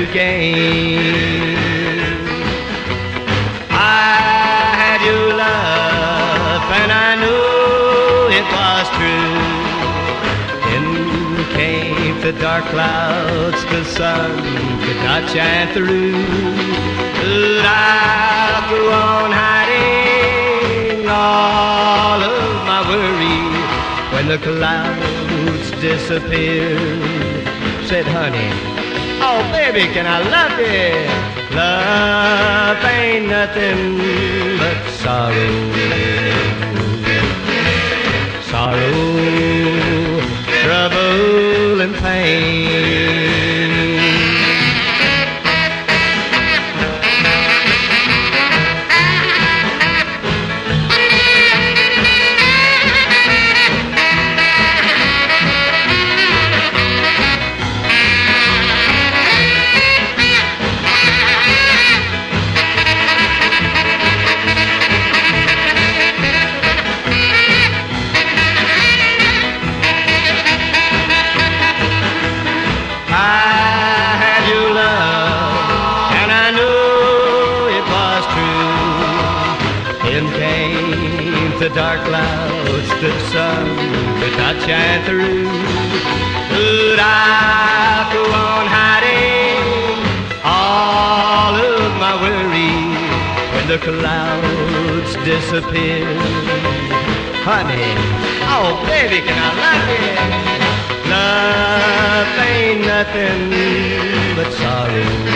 gain. I had your love and I knew it was true. Then came the dark clouds, the sun could not shine through. But I'll go on hiding all of my worry when the clouds disappear. Said, honey, oh baby, can I love you? Love ain't nothing but sorrow. Sorrow, trouble and pain. The dark clouds, the sun could not shine through. But I'll go on hiding all of my worry when the clouds disappear. Honey, oh baby, can I love you? Love ain't nothing but sorrow.